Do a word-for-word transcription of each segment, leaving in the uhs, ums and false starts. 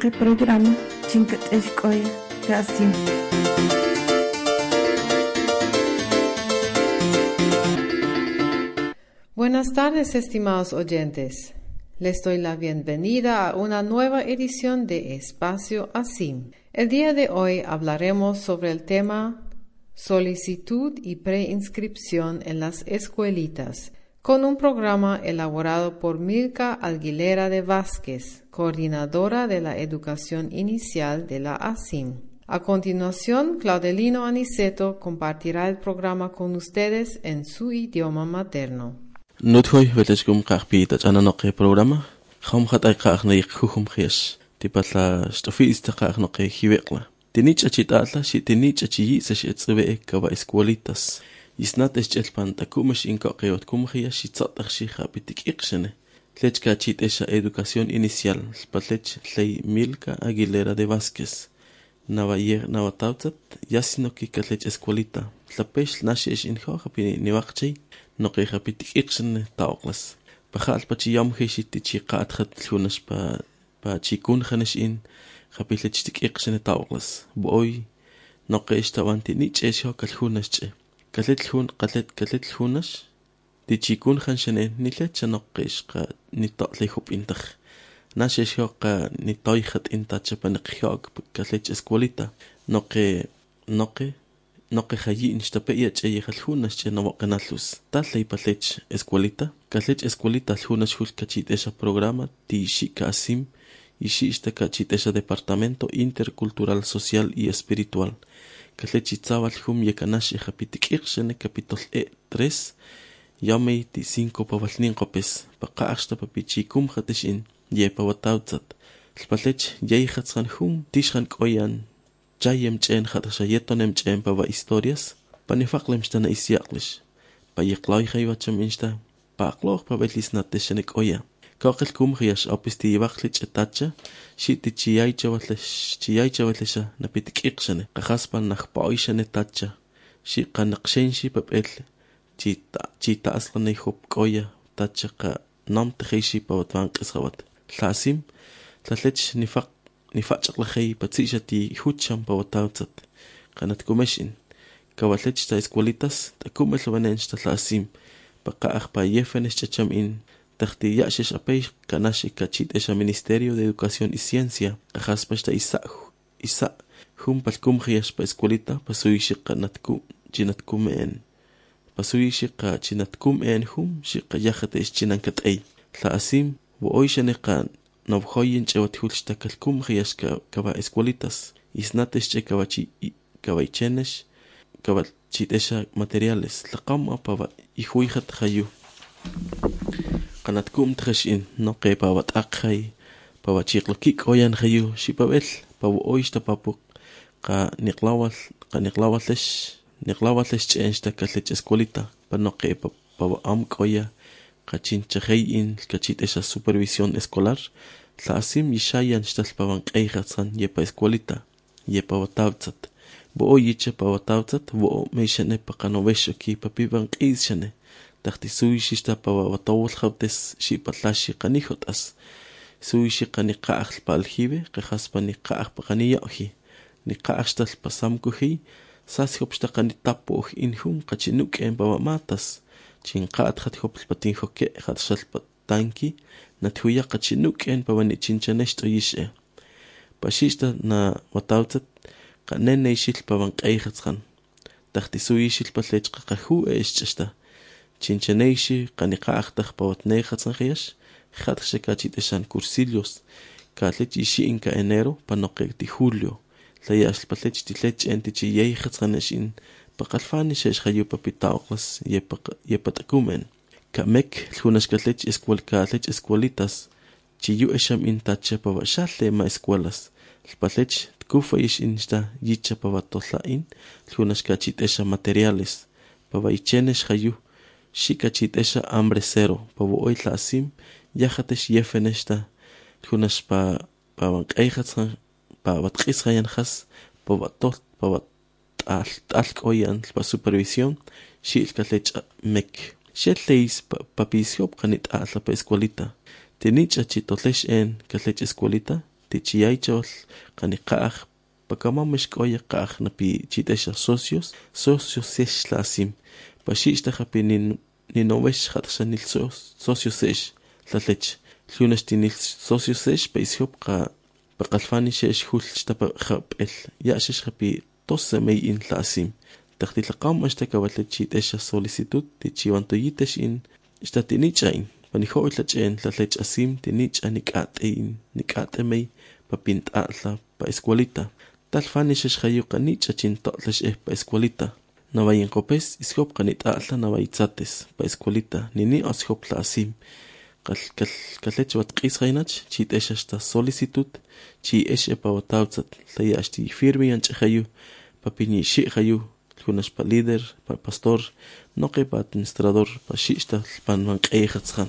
noqi programa chinkat eshkoya kasim. Buenas tardes, estimados oyentes. Les doy la bienvenida a una nueva edición de Espacio ASIM. El día de hoy hablaremos sobre el tema solicitud y preinscripción en las escuelitas, con un programa elaborado por Milka Aguilera de Vázquez, coordinadora de la educación inicial de la ASIM. A continuación, Claudelino Aniceto compartirá el programa con ustedes en su idioma materno. Nuthoy veleshkum qaqpita ananoqe programa kham khatay qaqnay khukhum khias tipatla stofista qaqnoqe hiweqla tinich achitala shi tinich achi se shetsbe kaba escuelitas isnat eschelpan takumesh inqaqeot kum khias shi tsatar shi khapitik iqshene lechka chitesha educación inicial patlech ley Milka Aguilera de Vázquez navayer navatautat yasinoki katlech escuelita tlapesh nashish inho khapini niwaqchi noqi khapitik iqshene tawqlas Pajal pachiyam heshiti chiqat khat lunas pa pa chikun khanesh in khapilechtik iqshene tawqlas boy noqi ishtawanti ni chesho kalhunas che kalet hun qalet kalet hunas ti chikun khanshene ni lecha noqi ishqa ni taqli hub intakh nashisho qa ni toykhat intacha panqhiog kalet escuelita noqi noqi noqi khayin ishtapeya che khalhunas che nawaqnalus talay palech escuelita kalech escuelita alhunas hul kachitesha programa ti shika asim y shista kachitesha departamento intercultural social y espiritual kalech itzawal hum yekanash khapitik iqshene capítulo e tres yamei ti cinco pavalnin qopes paqaashta papichikum khatishin ye pawatawtsat palech yey khatsan hum tishran qoyan Chayem chen khatasha yetonem chen pava historias panifaqlem stana isyaqlish payiqlay khaywacham insta paqloq pavelisnat shenek oya kaqil kum khiyash apisti yibaqlich etacha shiti chiyay chawatlesh chiyay chawatlesh napitik iqshane qaxaspan naqpaoyshane tacha shi qanaqshenshi papel chita chita asqane hub qoya tacha qa namt khishi pawatwan qisawat thasim tlalech nifaq nifachaq la khay patsishati hucham pawatawtsat qanat kumeshin kawalech ta escuelitas takumel wanench ta lasim paqaq pa yefenes chacham in takhti yashish apay kanashi kachit esha ministerio de educación y ciencia qhaspashta isa isa hum palkum khiyash pa escuelita pasuishi qanatku jinatkum en pasuishi qa jinatkum en hum shiqa yakhate ischinankat ay lasim wa oyshane qan Novhoyin chewat hulshta kalkum khiyash kaba escuelitas isnatesh che kabachi kabaichenesh kabachitesha materiales laqam apava ihuihat khayu qanatkum tkhashin noqe pawat aqhay pawachiqlokik oyan khayu shipabel paw oyshta papuk qa niqlawal qa niqlawalesh niqlawalesh chenshta kalech escuelita panoqe paw am qoya qachincha khayin kachitesha supervisión escolar la asim yishayan shtalpawan qeyqatsan yepa escuelita yepa watawtsat bo oyiche pa watawtsat bo meishane pa qanovesho ki papiban qishane taqti suishista pa watawul khawtes shi patlashi qanihotas suishi qaniqaq pa aljibe qhaspa niqaq pa qaniyohi niqaq shtal pa samkuhi sashopsta qanitapo inhum qachinuk en pa matas chinqat khat hop patin hokke khat shal patanki nathuya qachinuk en pawani chinchanesh toyishe pashista na watawtat qanene shil pawan qeyxatsan takhti suyishil palech qahu eschsta chinchaneshi qaniqaq taq pawatne khatsan khiyash khat shekachit eshan cursillos kalech ishi inka enero panoqti julio layash palech tilech entichi yey khatsaneshin paqalfani shesh khayu papitaqlas yepatakumen kamek lunas kalech escuel kalech escuelitas chiyu esham intache pavashalle ma escuelas palech tkufaish insta yicha pavatolain lunas kachit esha materiales pavaichenesh khayu shikachit esha hambre cero pavoy lasim yahatesh yefeneshta lunas pa pawan qeyhatsan pavatqis khayan khas pavatol pavat al al koyan pa supervisión shil kalech mek shetleis papisio qanit ala pa escuelita tenicha chitolesh en kalech escuelita tichiyaychol qaniqaj pakamamesh koya qaj napi chitesha socios socios sesh la asim pashishta hapi nin ninovesh hatashanil socios sesh la lech lunes tinil socios sesh paishop qa paqalfani shesh hulchta paqel yashish hapi tosse mei in la asim taqtilaqam ashta kawatlet chitesha solicitud tichiwantoyitesh in istatinichain paniho itlach'en tlatlech asim tinich anik'at'in nik'at'emey papint'a'tla pa escuelita talfani xexjayu qanich achinto'tlex eh pa escuelita nawayinkopes ishop qanit'a'tla nawayitzates pa escuelita nini oshop tla asim qal qal qalech watq'is qaynach chit'ex hasta solicitud chi ex e pa watawtzat tlayaxti firme yanch'ejayu papinixi jayu kunash pa líder pa pastor noqe pa administrador pa xixta pa manq'ejatzjan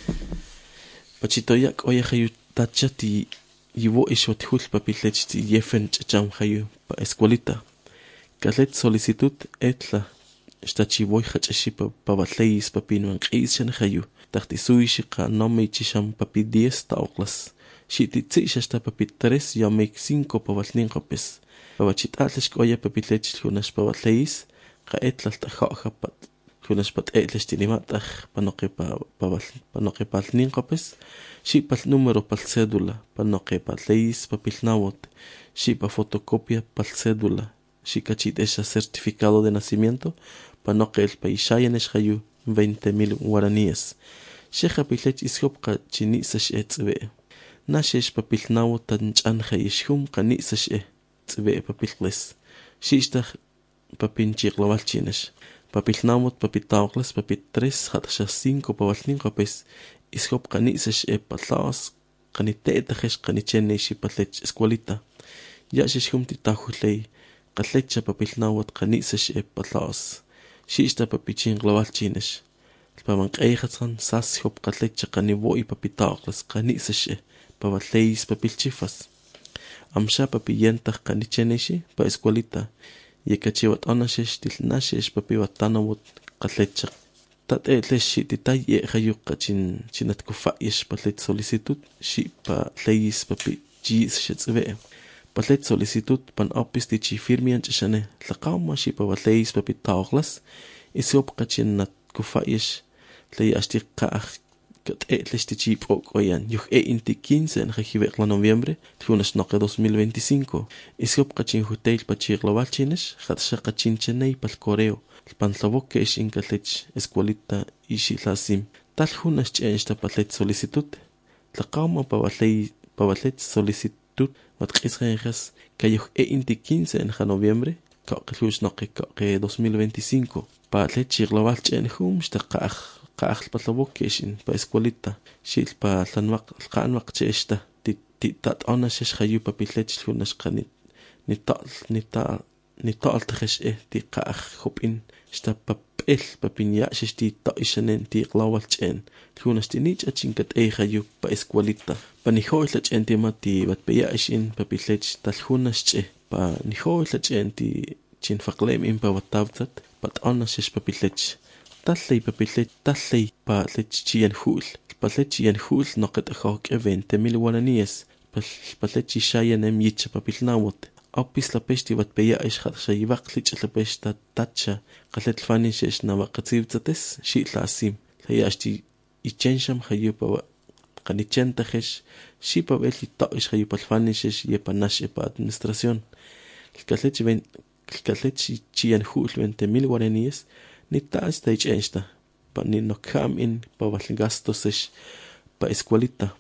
pachitoyak oya jayu tachati yiwo ishwathul papilech ti yefen chacham jayu pa escuelita kalet solicitud etla estachivoy hachashi pa pabatleis papin manq'is shan jayu taqtisui shiqa nome chisham papi diez ta oklas shiti tsishasta papi tres yamek cinco pabalnin qopes pabachit'atlex oya papilech kunash pabatleis qa etla tajoja pat kunash pat etlex tinimataj panoqe pa panoqe palnin qopes shi pal número pal cédula panoqe patleis papilnawot shi pa fotocopia pal cédula shi kachitesha certificado de nacimiento panoqe el paishayanesh hayu veinte mil guaraníes shi japilech ishop qa chinisash etzbe nashesh papilnawot tanch'an hayishhum qanisash e tzbe papilqles shishtaj papinchiqlawal chinesh papilnawot papitawqles papit tres hatasha cinco pabalnin qopes ishop qanisash e patlaos qanite'tajesh qanicheneshi patlech escuelita yaxishhum titahuley qatlecha papilnawot qanisash e patlaos shishta papichinqlawal chinesh pamanq'ejatzan sas hop qatlecha qaniwoy papitawqles qanisash e pabatleis papilchifas amsha papiyentaq qanicheneshi pa escuelita yekachiwat onashesh tilnashesh papiwatanawot qatlecha tat'etlex shi titay e jayu qachin chinatkufa'yesh patlet solicitud shi pa leis papi chis shetzbe patlet solicitud pan opis tichi firmian chashane tlaqawma shi pa leis papi tawqlas isop qachin natkufa'yesh ley ashtiqaj kat'etlex tichi p'ok oyan yuj e inti quince en rejiveqla noviembre tjunash noqe dos mil veinticinco isop qachin hutel pachiqlawal chinesh qatsha qachin cheney pal correo pantlabok que es incatlech escuelita ishi lasim tal hunas ch'ensta patlet solicitud tlaqawma pabatley pabatlet solicitud matq'isqenjas kayuj e inti quince en noviembre kaqlush noqe kaqe dos mil veinticinco patlet chiqlawal ch'en hum shtaqaj qaj patlabok que es pa escuelita shil pa tlanmaq qanmaq ch'esta ti tat ona shesh hayu papilech hunas qanit ni tal ni tal ni tal tjesh e ti qaj hopin sta papel papinya shti ta ishanen ti qlawal ch'en hunas tinich achinkat e hayu pa escuelita pa ni hoy la ch'en ti mati bat peya ishin papilech tal hunas ch'e pa ni hoy la ch'en ti chin faqlem in pa watavtat pat ona shesh papilech talley papilech talley pa lech chien hul pa lech chien hul noqet hok e veinte mil guaraníes pa lech shayanem yitcha papilnawot opis la peshti wat peya ish khat shayibaq lich la peshta tacha qalet fani shesh na waqatzibtsates shi la asim layashti ichensham hayu pa qanichenta hesh shi pa beli ta ish hayu pa fani shesh ye panash pa administración qalet ven qalet chien hul veinte mil guaraníes ni ta esta ichensta pa ni no kam in pa wal gastos shesh pa escuelita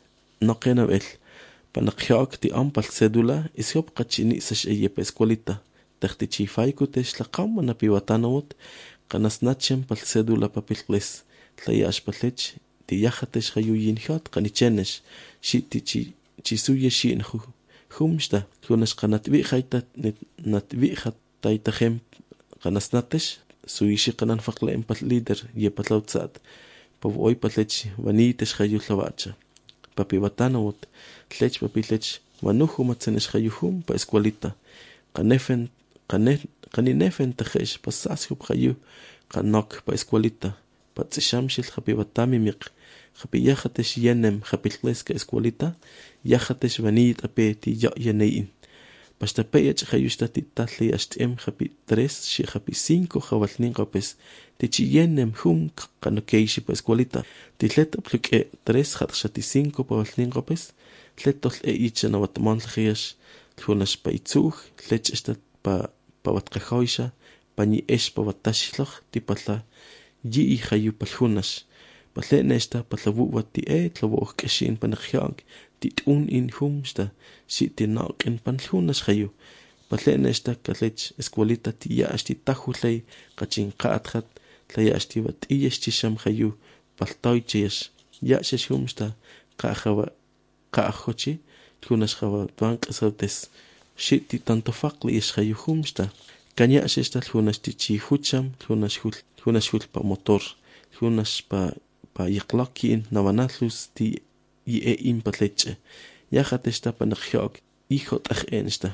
no qena bel panaqjaq ti ampal cédula ishop qachini sash eye pa escuelita taqti chifay kutesh la qawma na piwatanawot qanasnachem pal cédula papilqles tlayash palech ti yajatesh hayu yinjat qanichenesh shi ti chi chisuye shi inhu humsta kunash qanatbi khayta natbi khataytajem qanasnatesh suyishi qanan faqla en pal líder ye patlawtzat pa hoy palech vanitesh hayu tlawacha papi watanawot tlech papi tlech manuhu matzenesh hayuhum pa escuelita qanefen qanen qanefen tajesh pasas hub hayu qanok pa escuelita patzishamshil japi batamimiq japi yajatesh yenem japilqleska escuelita yajatesh vanit ape ti ya yenein basta peyach jayushta ti tatli ashtem japi tres shi japi cinco javalnin qapes ti chiyenem hum kanokeishi pa escuelita ti let apluke tres jatshati cinco pa valnin qapes letol e ichana watmon ljiash lhunash pa itzug lech esta pa pa watqahoisha pani esh pa watashloch ti patla yi jayu palhunash Balene esta patlavu wati e tlavu keshin panakhyang tit un in humsta si tinaq in panlunas khayu Balene esta kalech escuelita ti ya asti tahulay qachin qathat tlaya asti wat iyesti sham khayu paltoyches ya sheshumsta qahawa qahochi lunas khawa bank sautes si ti tanto faqli is khayu humsta kanya esta lunas ti chi hucham lunas hul lunas hul pa motor lunas pa pa iqlaqin nawanatlus ti ie impatleche ya hatesta panakhyok hijo tagensta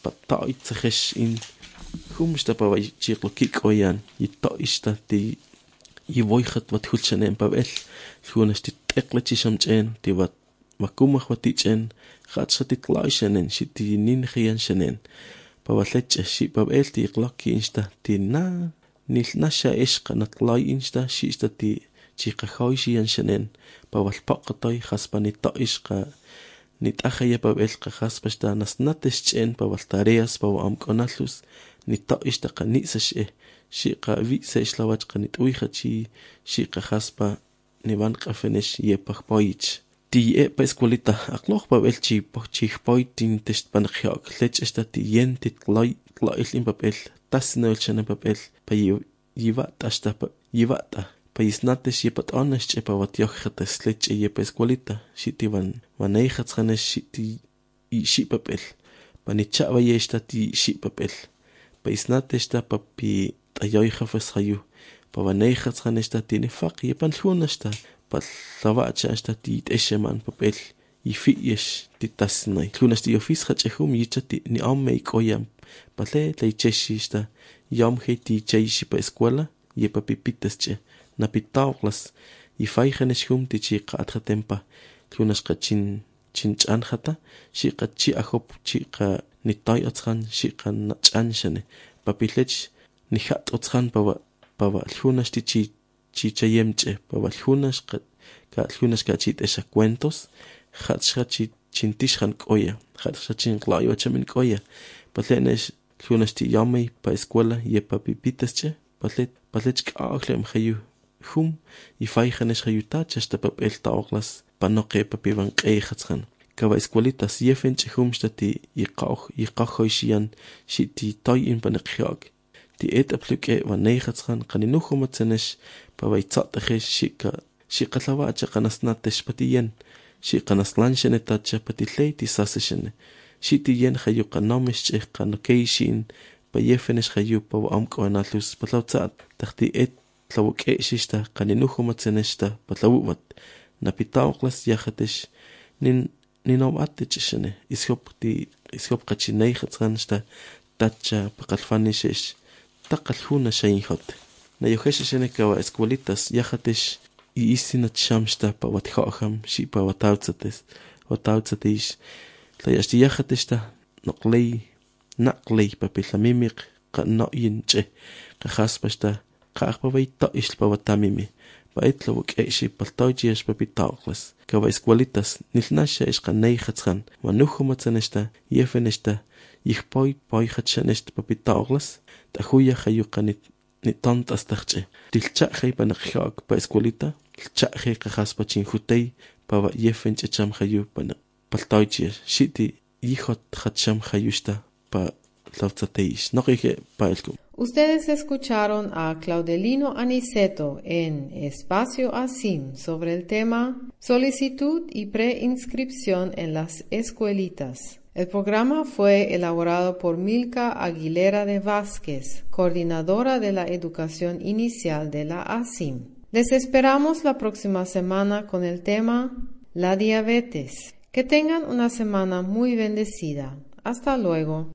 pataitsesh in humsta pa chiqlokik oyan itoista ti i voyhat wat hulchanen pavel hunasti teklechi shamchen ti wat makumach watichen khatshati klaishenen shiti nin khian shenen pawaleche shi pavel ti iqlaqin sta ti na nil nasha ishqa natlai insta shista ti chiqahoishi yanshenen pawal paqatoy khaspanito ishqa nitakhaya pavel khaspa nasnates chen pawal tareas paw amqonalus nito ishta qanisash e shiqa vi se islawach qanit uihachi shiqa khaspa nivan qafenesh yepaqpoich ti e pa escuelita aqloq pavel chi pochi poitin test pankhyak lech esta ti yentit lay tlail in papel tasnol chana papel pa yivat hasta pa yivata paisnates yepat onash chepa watyokhtas lech yepa escuelita shitivan manejatsganes shiti i shi papel panichava yesta ti shi papel paisnates ta papi tayoykhafas khayu pavanejatsganes ta tine faq yepan lunasta patlavacha sta ti esheman papel ifiyesh titasnay lunasti ofis khachehum yichati ni amme koyam pale leicheshista yom heti cheishi pa escuela yepa pipitasche napitawlas y faigenes hum ti chi qatha tempa lunas qachin chinchan khata shi qachi ahop chi qa nitay atshan shi qan chan shane papilech ni khat atshan pawa pawa lunas ti chi chi chayemche pawa lunas qa ka lunas ka chi esa cuentos khat shachi chintish khan koya khat shachin qlayo chamin koya palenes lunas ti yamay pa escuela ye papipitasche palet palech qaaglem khayu hum y faigenes hayutach hasta papel taoglas panoqe papivan qeehatsgan kawa escuelitas yefenche humstati iqaug iqahoishian shiti toy in panaqhyag ti et apluke vanehatsgan qaninuhumatsenesh pavaitsatahe shika shiqalawacha qanasnatesh patien shiqanaslanshene patileiti saseshene shiti yen hayuqanomesh qanokeishin payefenes hayu paw amqonalus patlawtsat taqti et tlawke shista qaninuhumatsenesta patlawuat napitawqlas yahatesh nin ninomatechene ishopti ishop qachinay khatsansta tacha paqalfanishesh taqalhuna shayhot nayoheshene kawa escuelitas yahatesh i isinat shamsta pawatkham shi pawatawtsates watawtsatish tlayashti yahateshta noqley naqley papillamimiq qanoyinche qahaspasta qaqpawayta islpawatamimi paetlawuk eishi paltoychiash papitawqlas kawa escuelitas nilnasha ishqanayhatshan manuhumatsanesta yefenesta yihpoy poyhatsanesta papitawqlas tahuya hayuqanit nitontastarche tilchaqhay panaqhyaq pa escuelita tilchaqhay qahaspachin hutay pawa yefenche cham hayu pana paltoychiash shiti yihot khatcham hayushta pa tlawtsateish noqige paelkum. Ustedes escucharon a Claudelino Aniceto en Espacio Asim sobre el tema Solicitud y preinscripción en las escuelitas. El programa fue elaborado por Milka Aguilera de Vázquez, coordinadora de la educación inicial de la Asim. Les esperamos la próxima semana con el tema La diabetes. Que tengan una semana muy bendecida. Hasta luego.